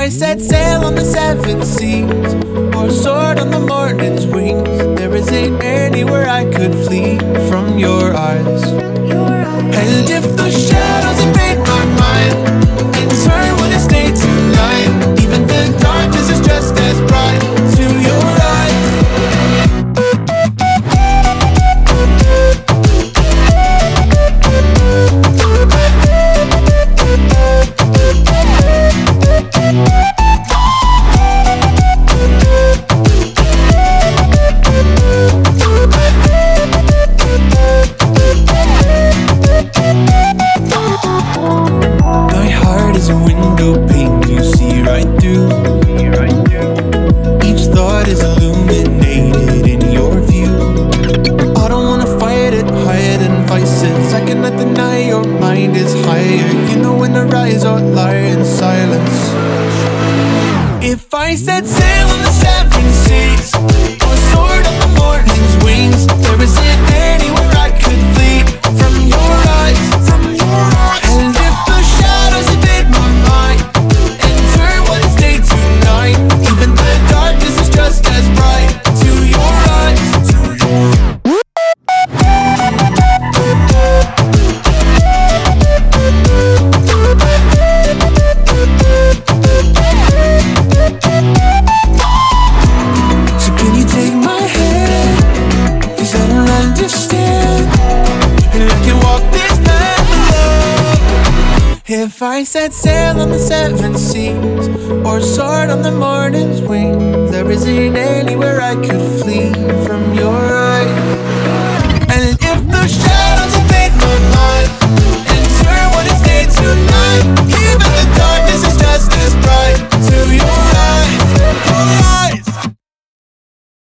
I set sail on the seven seas, or soared on the morning's wings, there isn't anywhere I could flee from your eyes. And if the shadows invade my mind and turn when it's day to night, even the darkness is just as bright to your eyes. My heart is a window pane you see right through. Each thought is illuminated in your view. I don't wanna fight it, hide and vices. I cannot deny your mind is higher. You know when to rise or lie in silence. If I set sail on the seven seas, or soared on the morning's wings, there isn't anywhere I could flee from your eyes. And if the shadows invade my mind and turn what is day to night, even the darkness is just as bright to your eyes. So can you take my hand? 'Cause I don't understand, and I can walk this path alone. If I set sail on the seven seas, or soared on the morning's wings, there isn't anywhere I could flee from your eyes. And if the shadows